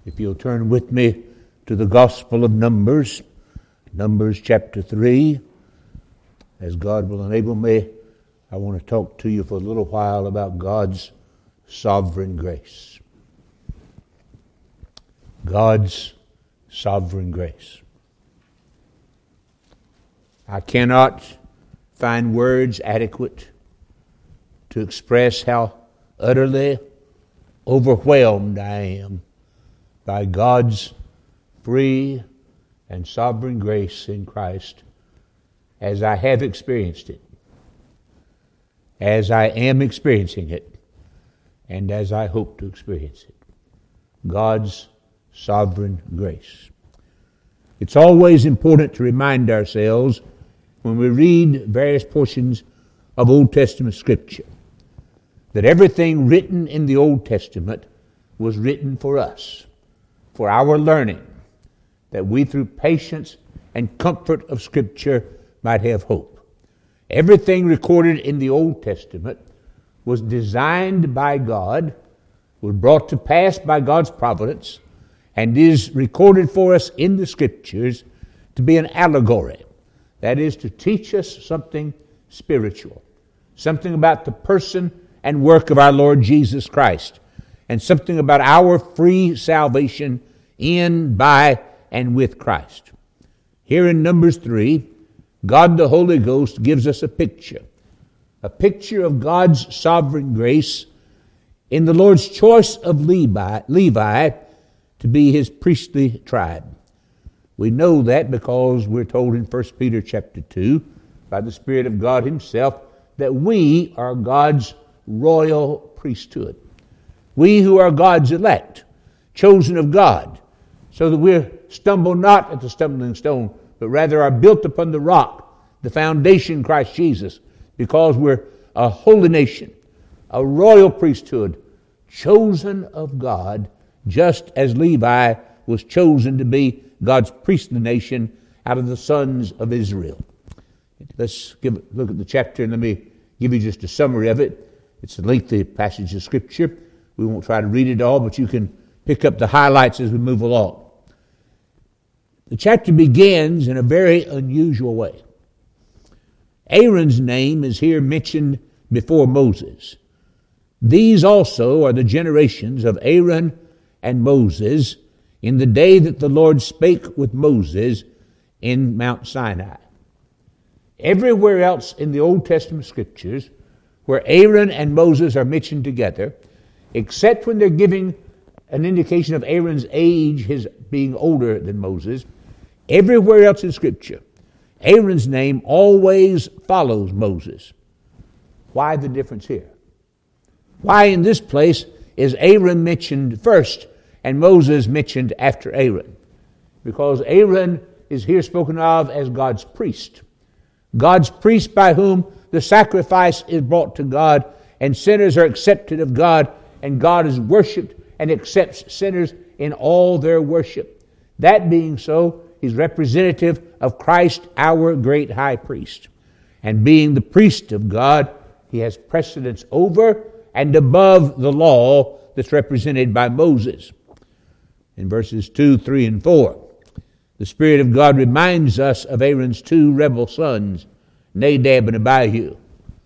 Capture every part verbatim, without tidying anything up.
If you'll turn with me to the Gospel of Numbers, Numbers chapter three. As God will enable me, I want to talk to you for a little while about God's sovereign grace. God's sovereign grace. I cannot find words adequate to express how utterly overwhelmed I am by God's free and sovereign grace in Christ as I have experienced it, as I am experiencing it, and as I hope to experience it. God's sovereign grace. It's always important to remind ourselves when we read various portions of Old Testament Scripture that everything written in the Old Testament was written for us, for our learning, that we through patience and comfort of Scripture might have hope. Everything recorded in the Old Testament was designed by God, was brought to pass by God's providence, and is recorded for us in the Scriptures to be an allegory. That is, to teach us something spiritual, something about the person and work of our Lord Jesus Christ, and something about our free salvation in, by, and with Christ. Here in Numbers three, God the Holy Ghost gives us a picture, a picture of God's sovereign grace in the Lord's choice of Levi, Levi to be his priestly tribe. We know that because we're told in First Peter chapter two by the Spirit of God himself that we are God's royal priesthood. We who are God's elect, chosen of God, so that we stumble not at the stumbling stone, but rather are built upon the rock, the foundation, Christ Jesus, because we're a holy nation, a royal priesthood, chosen of God, just as Levi was chosen to be God's priestly nation out of the sons of Israel. Let's give, look at the chapter and let me give you just a summary of it. It's a lengthy passage of Scripture. We won't try to read it all, but you can pick up the highlights as we move along. The chapter begins in a very unusual way. Aaron's name is here mentioned before Moses. These also are the generations of Aaron and Moses in the day that the Lord spake with Moses in Mount Sinai. Everywhere else in the Old Testament Scriptures where Aaron and Moses are mentioned together, except when they're giving an indication of Aaron's age, his being older than Moses, everywhere else in Scripture, Aaron's name always follows Moses. Why the difference here? Why in this place is Aaron mentioned first and Moses mentioned after Aaron? Because Aaron is here spoken of as God's priest. God's priest by whom the sacrifice is brought to God and sinners are accepted of God and God is worshipped and accepts sinners in all their worship. That being so, he's representative of Christ, our great high priest. And being the priest of God, he has precedence over and above the law that's represented by Moses. In verses two, three, and four, the Spirit of God reminds us of Aaron's two rebel sons, Nadab and Abihu.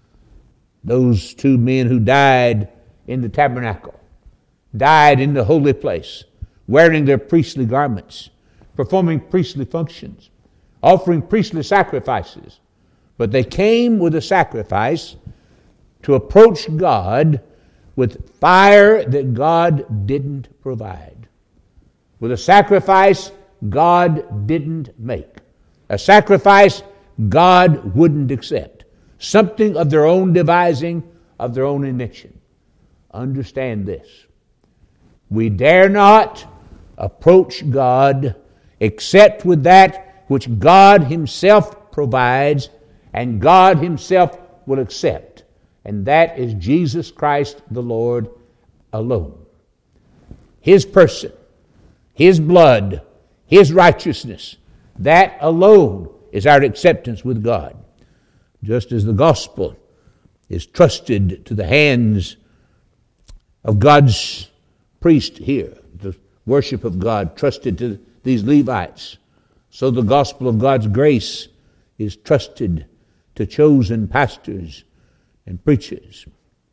Those two men who died in the tabernacle, died in the holy place, wearing their priestly garments, performing priestly functions, offering priestly sacrifices. But they came with a sacrifice to approach God with fire that God didn't provide, with a sacrifice God didn't make, a sacrifice God wouldn't accept, something of their own devising, of their own invention. Understand this. We dare not approach God except with that which God himself provides and God himself will accept. And that is Jesus Christ the Lord alone. His person, his blood, his righteousness, that alone is our acceptance with God. Just as the gospel is trusted to the hands of God's priest here, the worship of God trusted to these Levites, so the gospel of God's grace is trusted to chosen pastors and preachers.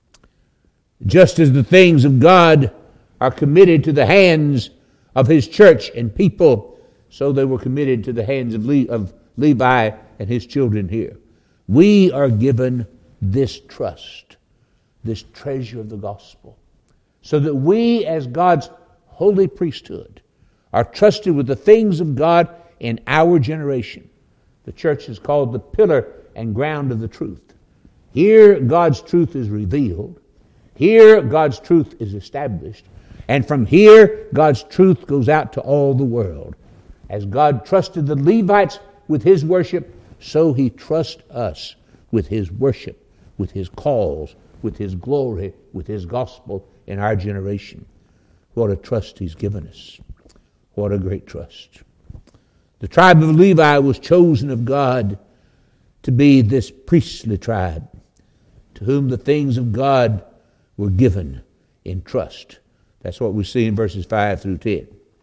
Just as the things of God are committed to the hands of his church and people, so they were committed to the hands of, Le- of Levi and his children here. We are given this trust, this treasure of the gospel, so that we as God's holy priesthood are trusted with the things of God in our generation. The church is called the pillar and ground of the truth. Here God's truth is revealed. Here God's truth is established. And from here God's truth goes out to all the world. As God trusted the Levites with his worship, so he trusts us with his worship, with his calls, with his glory, with his gospel in our generation. What a trust he's given us. What a great trust. The tribe of Levi was chosen of God to be this priestly tribe, to whom the things of God were given in trust. That's what we see in verses five through ten.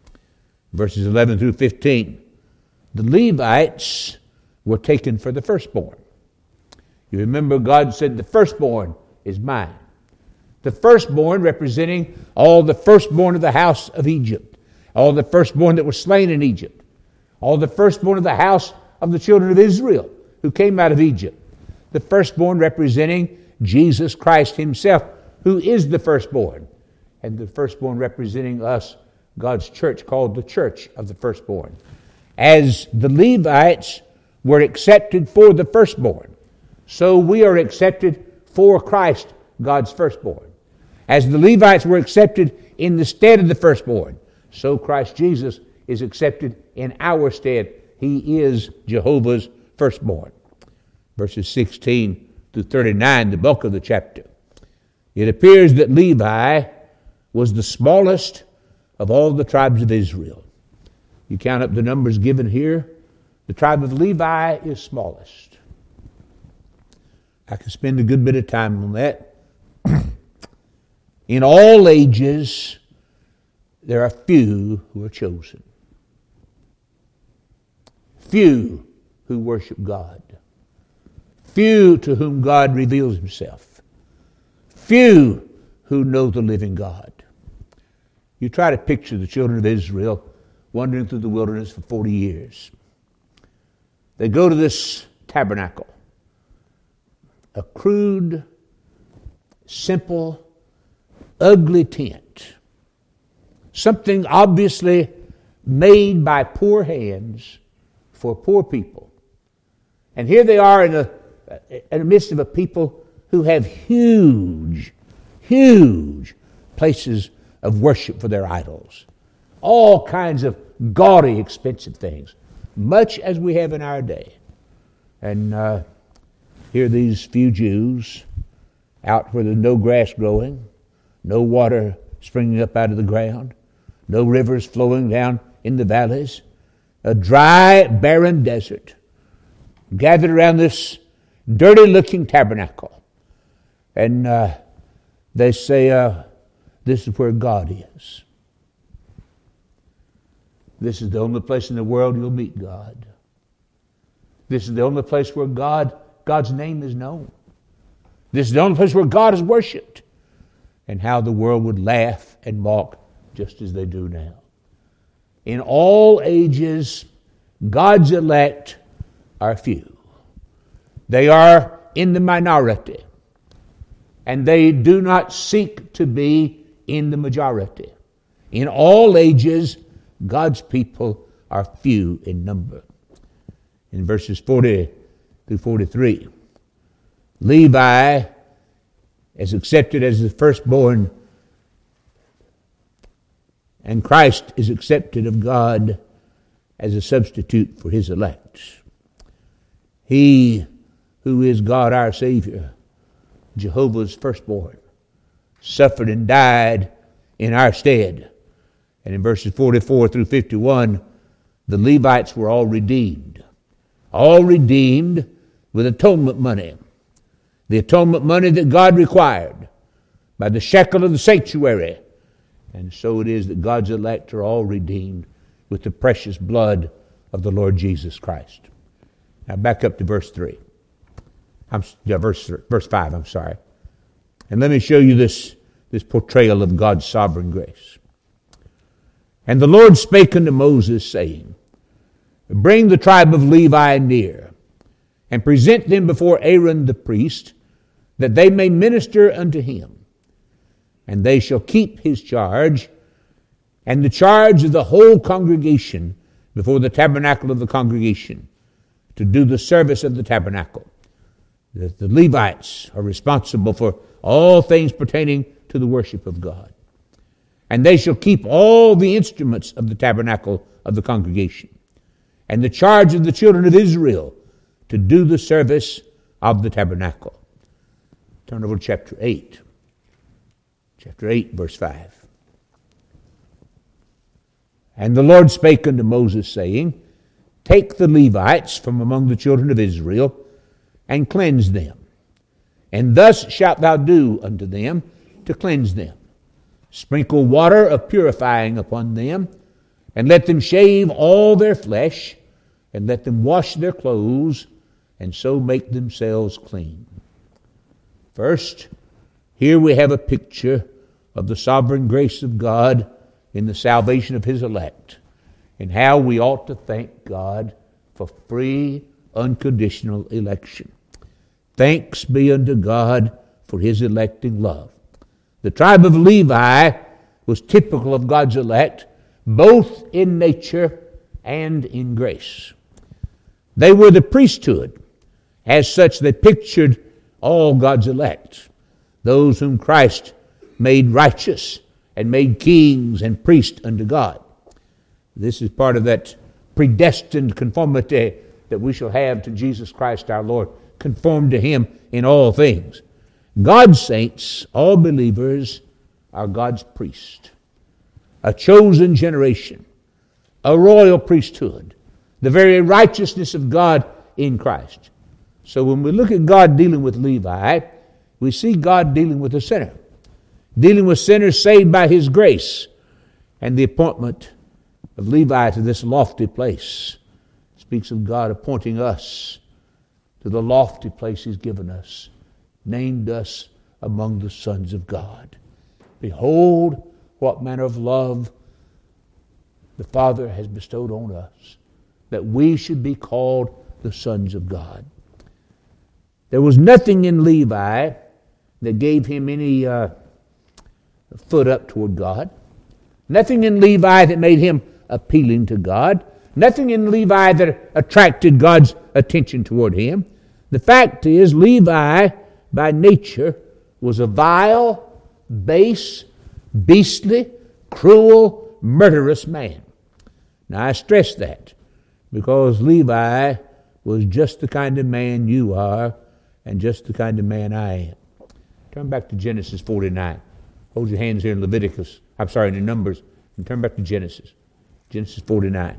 Verses eleven through fifteen. The Levites were taken for the firstborn. You remember God said the firstborn is mine. The firstborn representing all the firstborn of the house of Egypt, all the firstborn that were slain in Egypt, all the firstborn of the house of the children of Israel who came out of Egypt. The firstborn representing Jesus Christ himself, who is the firstborn. And the firstborn representing us, God's church, called the church of the firstborn. As the Levites were accepted for the firstborn, so we are accepted for Christ, God's firstborn. As the Levites were accepted in the stead of the firstborn, so Christ Jesus is accepted in our stead. He is Jehovah's firstborn. Verses sixteen through thirty-nine, the bulk of the chapter. It appears that Levi was the smallest of all the tribes of Israel. You count up the numbers given here, the tribe of Levi is smallest. I can spend a good bit of time on that. In all ages, there are few who are chosen. Few who worship God. Few to whom God reveals himself. Few who know the living God. You try to picture the children of Israel wandering through the wilderness for forty years. They go to this tabernacle, a crude, simple, ugly tent, something obviously made by poor hands for poor people. And here they are in, a, in the midst of a people who have huge, huge places of worship for their idols. All kinds of gaudy, expensive things, much as we have in our day. And uh, here these few Jews, out where there's no grass growing, no water springing up out of the ground, no rivers flowing down in the valleys, a dry, barren desert, gathered around this dirty-looking tabernacle. And uh, they say, uh, this is where God is. This is the only place in the world you'll meet God. This is the only place where God, God's name is known. This is the only place where God is worshipped. And how the world would laugh and mock just as they do now. In all ages, God's elect are few. They are in the minority. And they do not seek to be in the majority. In all ages, God's people are few in number. In verses forty through forty-three, Levi is accepted as the firstborn, and Christ is accepted of God as a substitute for his elect. He who is God our Savior, Jehovah's firstborn, suffered and died in our stead. And in verses forty-four through fifty-one, the Levites were all redeemed. All redeemed with atonement money. The atonement money that God required by the shekel of the sanctuary And so it is that God's elect are all redeemed with the precious blood of the Lord Jesus Christ. Now back up to verse three. I'm, yeah, verse, verse five, I'm sorry. And let me show you this, this portrayal of God's sovereign grace. And the Lord spake unto Moses, saying, Bring the tribe of Levi near, and present them before Aaron the priest, that they may minister unto him. And they shall keep his charge, and the charge of the whole congregation before the tabernacle of the congregation, to do the service of the tabernacle. The, the Levites are responsible for all things pertaining to the worship of God. And they shall keep all the instruments of the tabernacle of the congregation, and the charge of the children of Israel to do the service of the tabernacle. Turn over to chapter eight. Chapter eight, verse five. And the Lord spake unto Moses, saying, Take the Levites from among the children of Israel, and cleanse them. And thus shalt thou do unto them to cleanse them. Sprinkle water of purifying upon them, and let them shave all their flesh, and let them wash their clothes, and so make themselves clean. First, here we have a picture of the sovereign grace of God in the salvation of his elect, and how we ought to thank God for free, unconditional election. Thanks be unto God for his electing love. The tribe of Levi was typical of God's elect, both in nature and in grace. They were the priesthood. As such, they pictured all God's elect, those whom Christ made righteous and made kings and priests unto God. This is part of that predestined conformity that we shall have to Jesus Christ our Lord, conformed to him in all things. God's saints, all believers, are God's priest, a chosen generation, a royal priesthood, the very righteousness of God in Christ. So when we look at God dealing with Levi, we see God dealing with a sinner, dealing with sinners saved by his grace, and the appointment of Levi to this lofty place speaks of God appointing us to the lofty place he's given us, named us among the sons of God. Behold, what manner of love the Father has bestowed on us, that we should be called the sons of God. There was nothing in Levi that gave him any uh, foot up toward God. Nothing in Levi that made him appealing to God. Nothing in Levi that attracted God's attention toward him. The fact is, Levi, by nature, was a vile, base, beastly, cruel, murderous man. Now, I stress that because Levi was just the kind of man you are and just the kind of man I am. Turn back to Genesis forty-nine. Hold your hands here in Leviticus. I'm sorry, in the Numbers. And turn back to Genesis. Genesis forty-nine.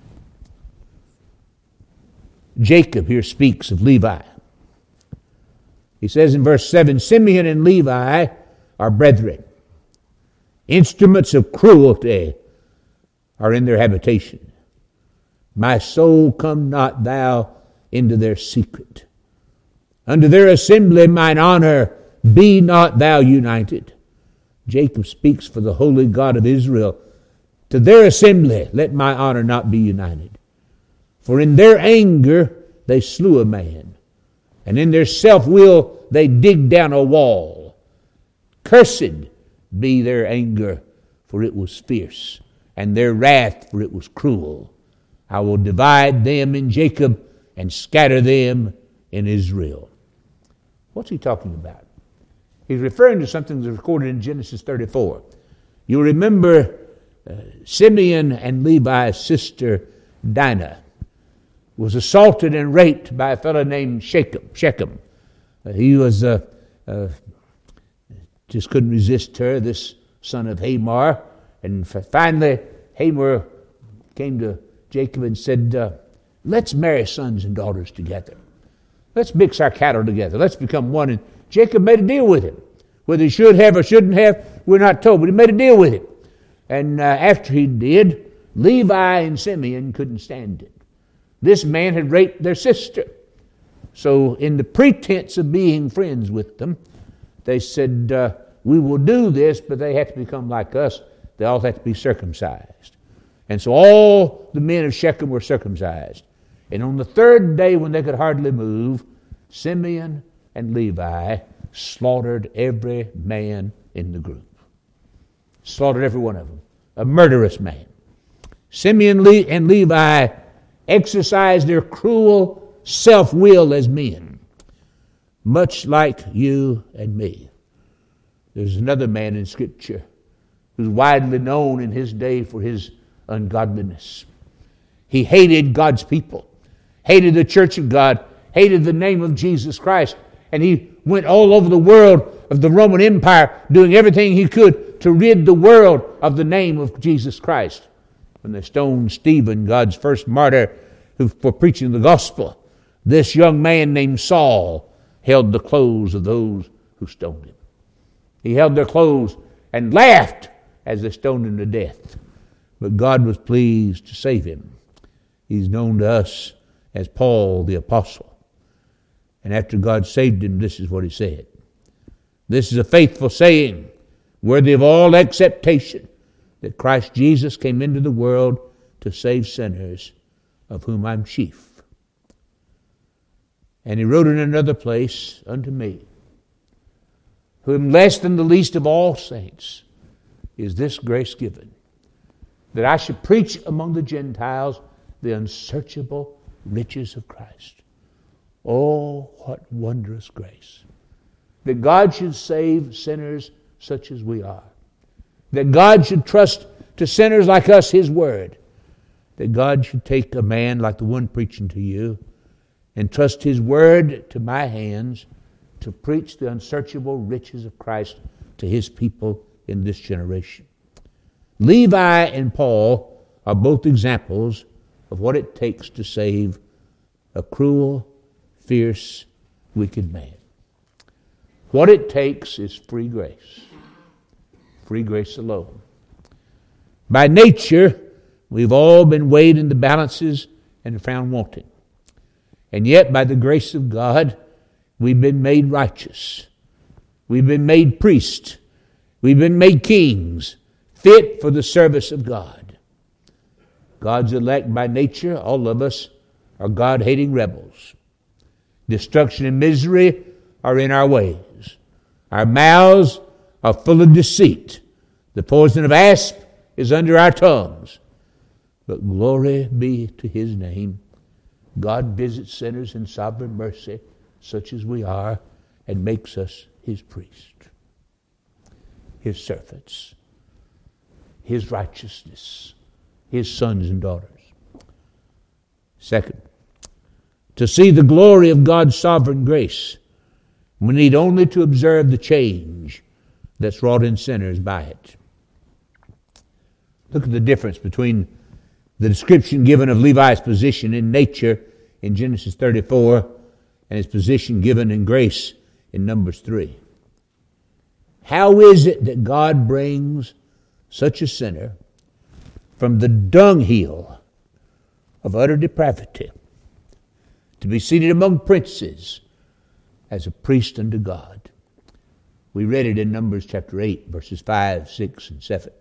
Jacob here speaks of Levi. He says in verse seven, Simeon and Levi are brethren. Instruments of cruelty are in their habitation. My soul, come not thou into their secret. Unto their assembly mine honor, be not thou united. Jacob speaks for the holy God of Israel. To their assembly let my honor not be united. For in their anger they slew a man, and in their self-will they digged down a wall. Cursed be their anger, for it was fierce, and their wrath, for it was cruel. I will divide them in Jacob and scatter them in Israel. What's he talking about? He's referring to something that's recorded in Genesis thirty-four. You'll remember uh, Simeon and Levi's sister Dinah was assaulted and raped by a fellow named Shechem. Shechem. Uh, he was uh, uh, just couldn't resist her, this son of Hamor. And finally, Hamor came to Jacob and said, uh, let's marry sons and daughters together. Let's mix our cattle together. Let's become one. And Jacob made a deal with him. Whether he should have or shouldn't have, we're not told, but he made a deal with him. And uh, after he did, Levi and Simeon couldn't stand it. This man had raped their sister. So in the pretense of being friends with them, they said, uh, we will do this, but they have to become like us. They all have to be circumcised. And so all the men of Shechem were circumcised. And on the third day, when they could hardly move, Simeon and Levi slaughtered every man in the group. Slaughtered every one of them. A murderous man. Simeon and Levi exercised their cruel self-will as men, much like you and me. There's another man in Scripture who's widely known in his day for his ungodliness. He hated God's people, hated the church of God, hated the name of Jesus Christ, and he went all over the world of the Roman Empire doing everything he could to rid the world of the name of Jesus Christ. When they stoned Stephen, God's first martyr who, for preaching the gospel, this young man named Saul held the clothes of those who stoned him. He held their clothes and laughed as they stoned him to death. But God was pleased to save him. He's known to us as Paul the Apostle. And after God saved him, this is what he said. This is a faithful saying, worthy of all acceptation, that Christ Jesus came into the world to save sinners, of whom I'm chief. And he wrote in another place, unto me, who am less than the least of all saints, is this grace given, that I should preach among the Gentiles the unsearchable riches of Christ. Oh, what wondrous grace. That God should save sinners such as we are. That God should trust to sinners like us His Word. That God should take a man like the one preaching to you and trust His Word to my hands to preach the unsearchable riches of Christ to His people in this generation. Levi and Paul are both examples of what it takes to save a cruel, fierce, wicked man. What it takes is free grace. Free grace alone. By nature, we've all been weighed in the balances and found wanting. And yet, by the grace of God, we've been made righteous. We've been made priests. We've been made kings, fit for the service of God. God's elect by nature, all of us, are God-hating rebels. Destruction and misery are in our ways. Our mouths are full of deceit. The poison of asp is under our tongues. But glory be to His name. God visits sinners in sovereign mercy, such as we are, and makes us His priest, His servants, His righteousness, His sons and daughters. Second, to see the glory of God's sovereign grace, we need only to observe the change that's wrought in sinners by it. Look at the difference between the description given of Levi's position in nature in Genesis thirty-four and his position given in grace in Numbers three. How is it that God brings such a sinner from the dunghill of utter depravity to be seated among princes as a priest unto God? We read it in Numbers chapter eight, verses five, six, and seven.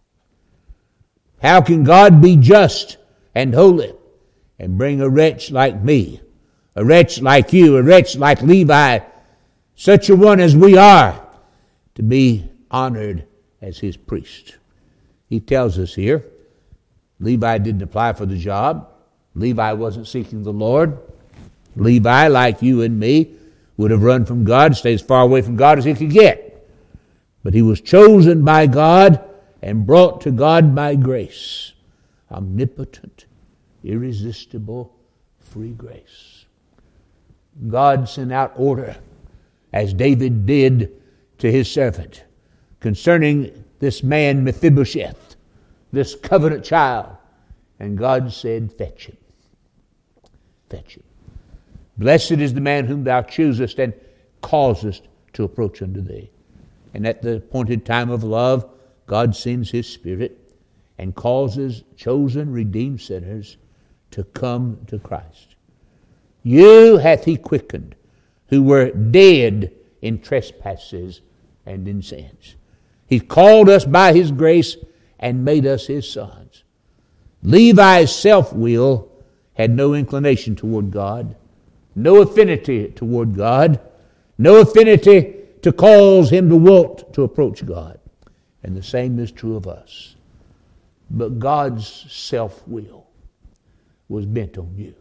How can God be just and holy and bring a wretch like me, a wretch like you, a wretch like Levi, such a one as we are, to be honored as His priest? He tells us here, Levi didn't apply for the job. Levi wasn't seeking the Lord. Levi, like you and me, would have run from God, stayed as far away from God as he could get. But he was chosen by God and brought to God by grace. Omnipotent, irresistible, free grace. God sent out order, as David did to his servant, concerning this man Mephibosheth, this covenant child. And God said, fetch him. Fetch him. Blessed is the man whom thou choosest and causest to approach unto thee. And at the appointed time of love, God sends His Spirit and causes chosen, redeemed sinners to come to Christ. You hath He quickened, who were dead in trespasses and in sins. He called us by His grace and made us His sons. Levi's self-will had no inclination toward God, no affinity toward God, no affinity to cause him to want to approach God. And the same is true of us. But God's self-will was bent on you.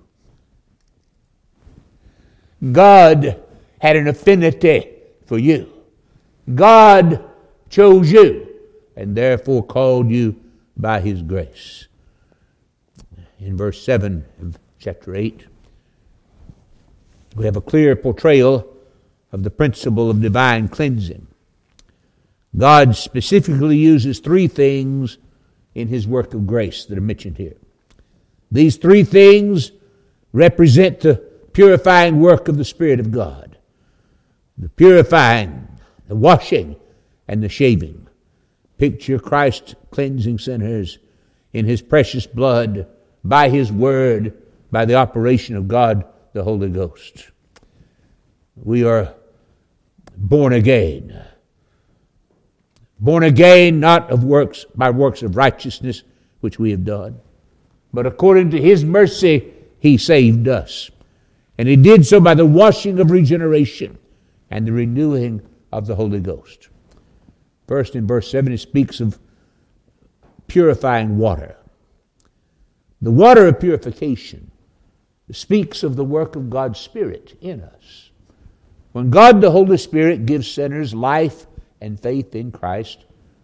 God had an affinity for you. God chose you and therefore called you by His grace. In verse seven of chapter eight, we have a clear portrayal of the principle of divine cleansing. God specifically uses three things in His work of grace that are mentioned here. These three things represent the purifying work of the Spirit of God. The purifying, the washing, and the shaving. Picture Christ cleansing sinners in His precious blood, by His Word, by the operation of God, the Holy Ghost. We are born again. Born again not of works, by works of righteousness, which we have done, but according to His mercy, He saved us. And He did so by the washing of regeneration and the renewing of the Holy Ghost. First, in verse seven, it speaks of purifying water. The water of purification speaks of the work of God's Spirit in us. When God the Holy Spirit gives sinners life and faith in Christ,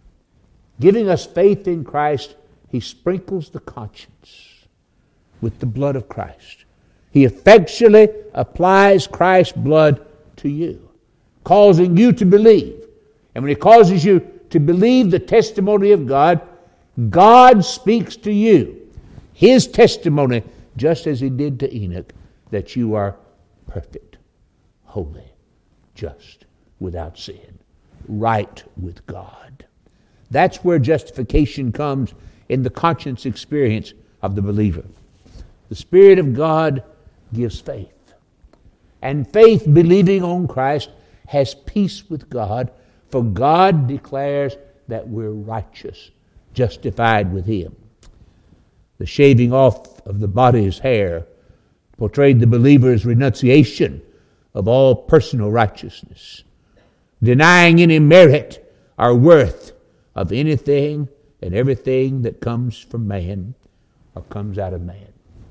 giving us faith in Christ, He sprinkles the conscience with the blood of Christ. He effectually applies Christ's blood to you, causing you to believe. And when He causes you to believe the testimony of God, God speaks to you His testimony, just as He did to Enoch, that you are perfect, holy, just, without sin, right with God. That's where justification comes in the conscience experience of the believer. The Spirit of God gives faith. And faith, believing on Christ, has peace with God, for God declares that we're righteous, justified with Him. The shaving off of the body's hair portrayed the believer's renunciation of all personal righteousness, denying any merit or worth of anything and everything that comes from man or comes out of man.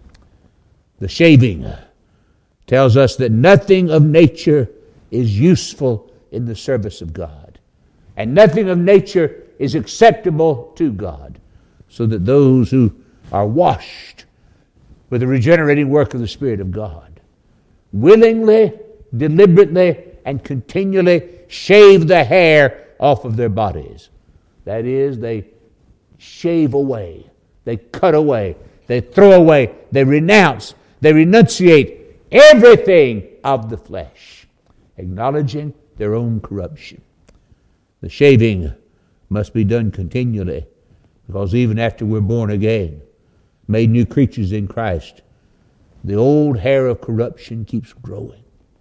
The shaving tells us that nothing of nature is useful in the service of God, and nothing of nature is acceptable to God, so that those who are washed with the regenerating work of the Spirit of God willingly, deliberately, and continually shave the hair off of their bodies. That is, they shave away, they cut away, they throw away, they renounce, they renunciate everything of the flesh, acknowledging their own corruption. The shaving must be done continually, because even after we're born again, made new creatures in Christ, the old hair of corruption keeps growing.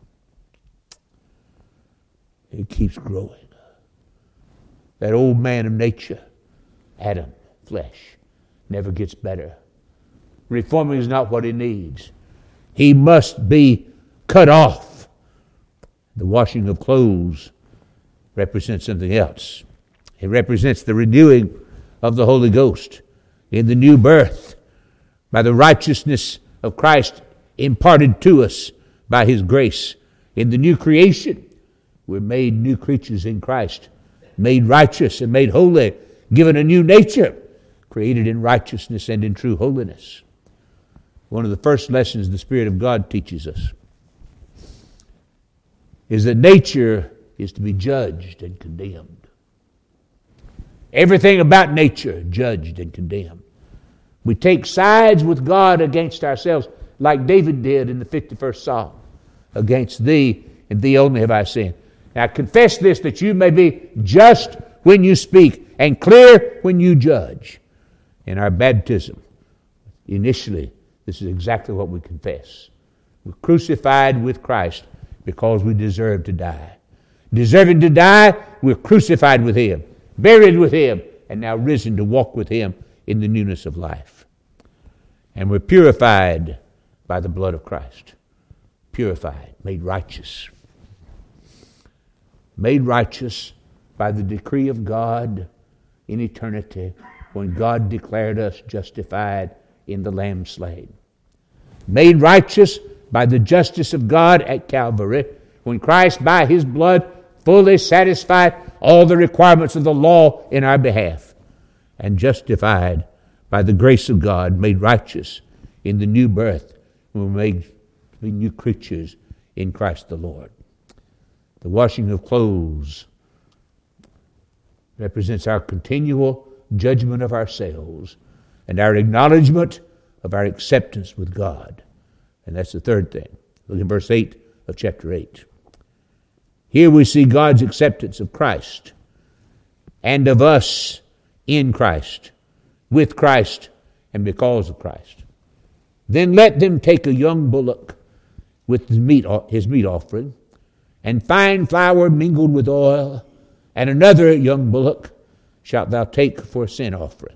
It keeps growing. That old man of nature, Adam, flesh, never gets better. Reforming is not what he needs. He must be cut off. The washing of clothes represents something else. It represents the renewing of the Holy Ghost in the new birth by the righteousness of Christ imparted to us by His grace. In the new creation, we're made new creatures in Christ, made righteous and made holy, given a new nature, created in righteousness and in true holiness. One of the first lessons the Spirit of God teaches us is that nature is to be judged and condemned. Everything about nature judged and condemned. We take sides with God against ourselves, like David did in the fifty-first Psalm. Against thee and thee only have I sinned. Now confess this, that you may be just when you speak, and clear when you judge. In our baptism, initially, this is exactly what we confess. We're crucified with Christ because we deserve to die. Deserving to die, we're crucified with Him, buried with Him, and now risen to walk with Him in the newness of life. And we're purified by the blood of Christ. Purified, made righteous. Made righteous by the decree of God in eternity, when God declared us justified in the Lamb slain. Made righteous by the justice of God at Calvary, when Christ by His blood fully satisfied all the requirements of the law in our behalf. And justified by the grace of God, made righteous in the new birth, when we're made new creatures in Christ the Lord. The washing of clothes represents our continual judgment of ourselves and our acknowledgement of our acceptance with God. And that's the third thing. Look at verse eight of chapter eight. Here we see God's acceptance of Christ and of us in Christ, with Christ, and because of Christ. Then let them take a young bullock with his meat, his meat offering, and fine flour mingled with oil, and another young bullock shalt thou take for a sin offering.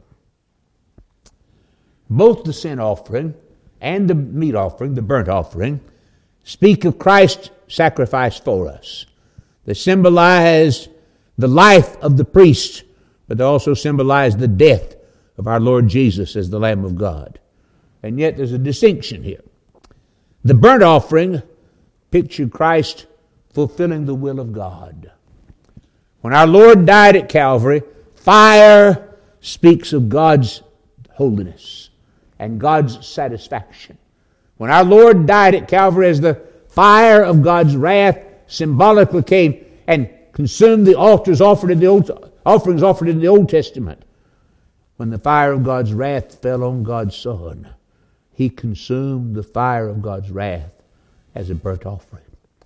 Both the sin offering and the meat offering, the burnt offering, speak of Christ's sacrifice for us. They symbolize the life of the priest, but they also symbolize the death of our Lord Jesus as the Lamb of God. And yet there's a distinction here. The burnt offering pictured Christ fulfilling the will of God. When our Lord died at Calvary, fire speaks of God's holiness and God's satisfaction. When our Lord died at Calvary, as the fire of God's wrath symbolically came and consumed the altars offered in the old, offerings offered in the Old Testament, when the fire of God's wrath fell on God's Son, He consumed the fire of God's wrath as a burnt offering.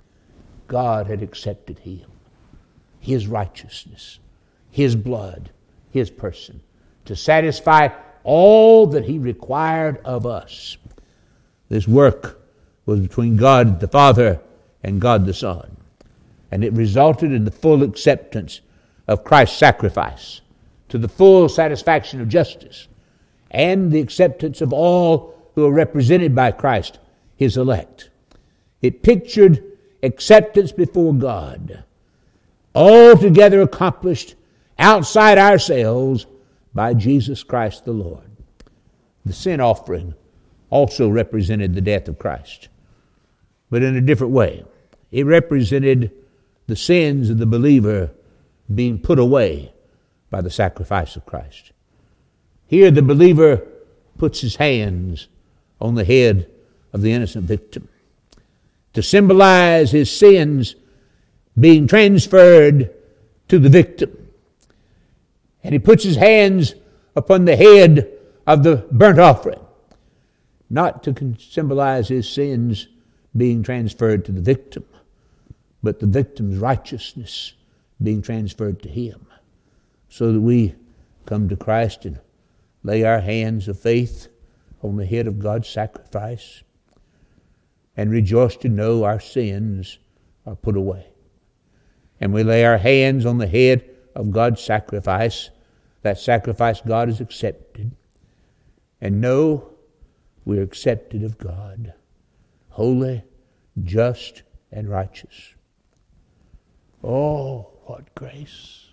God had accepted Him, His righteousness, His blood, His person, to satisfy all that He required of us. This work was between God the Father and God the Son, and it resulted in the full acceptance of Christ's sacrifice, to the full satisfaction of justice, and the acceptance of all who are represented by Christ, His elect. It pictured acceptance before God, altogether accomplished outside ourselves by Jesus Christ the Lord. The sin offering also represented the death of Christ, but in a different way. It represented the sins of the believer being put away by the sacrifice of Christ. Here the believer puts his hands on the head of the innocent victim to symbolize his sins being transferred to the victim. And he puts his hands upon the head of the burnt offering, not to symbolize his sins being transferred to the victim, but the victim's righteousness being transferred to him, so that we come to Christ and lay our hands of faith on the head of God's sacrifice and rejoice to know our sins are put away. And we lay our hands on the head of God's sacrifice, that sacrifice God has accepted, and know we're accepted of God, holy, just, and righteous. Oh, what grace!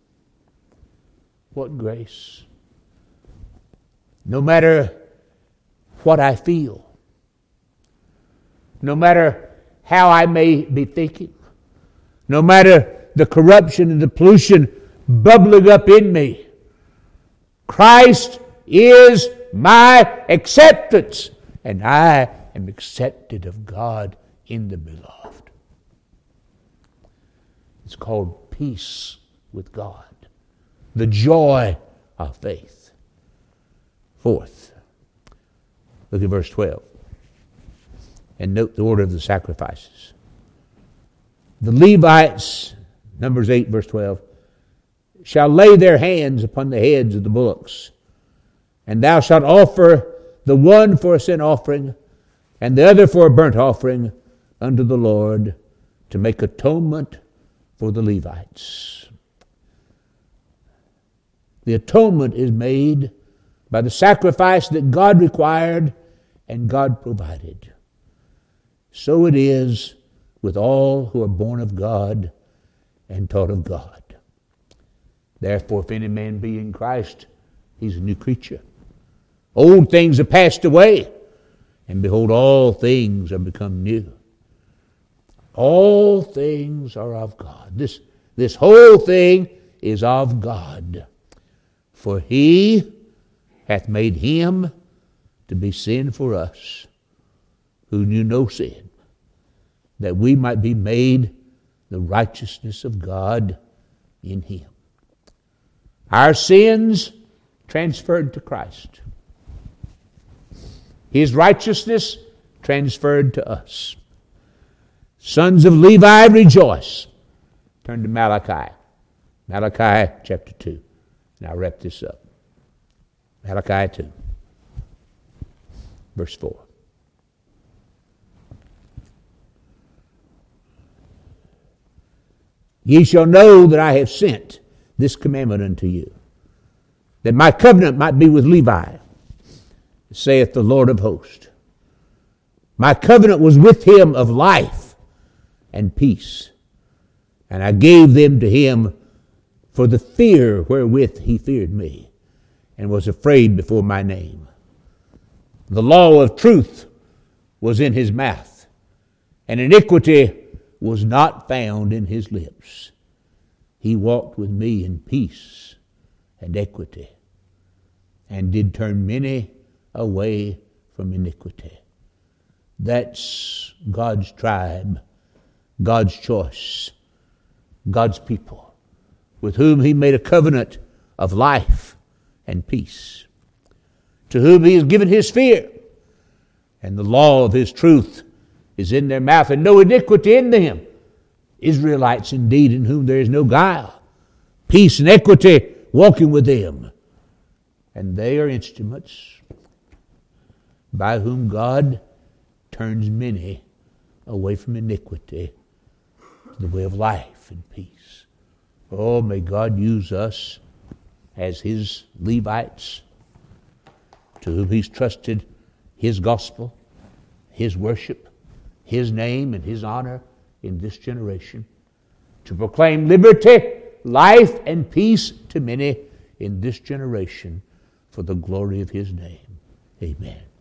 What grace! No matter what I feel, no matter how I may be thinking, no matter the corruption and the pollution bubbling up in me, Christ is my acceptance, and I am accepted of God in the beloved. It's called peace with God, the joy of faith. Fourth, look at verse twelve and note the order of the sacrifices. The Levites, Numbers eight, verse twelve, shall lay their hands upon the heads of the bullocks. And thou shalt offer the one for a sin offering, and the other for a burnt offering unto the Lord, to make atonement for the Levites. The atonement is made by the sacrifice that God required and God provided. So it is with all who are born of God and taught of God. Therefore, if any man be in Christ, he's a new creature. Old things are passed away, and behold, all things are become new. All things are of God. This, this whole thing is of God. For he hath made him to be sin for us, who knew no sin, that we might be made the righteousness of God in him. Our sins transferred to Christ. His righteousness transferred to us. Sons of Levi, rejoice. Turn to Malachi. Malachi chapter two. And I'll wrap this up. Malachi two. Verse four. Ye shall know that I have sent this commandment unto you, that my covenant might be with Levi, saith the Lord of hosts. My covenant was with him of life and peace, and I gave them to him for the fear wherewith he feared me, and was afraid before my name. The law of truth was in his mouth, and iniquity was not found in his lips. He walked with me in peace and equity, and did turn many away from iniquity. That's God's tribe, God's choice, God's people, with whom he made a covenant of life and peace, to whom he has given his fear, and the law of his truth is in their mouth, and no iniquity in them. Israelites indeed, in whom there is no guile, peace and equity walking with them. And they are instruments by whom God turns many away from iniquity to the way of life and peace. Oh, may God use us as his Levites, to whom he's trusted his gospel, his worship, his name, and his honor in this generation, to proclaim liberty, life, and peace to many in this generation for the glory of his name. Amen.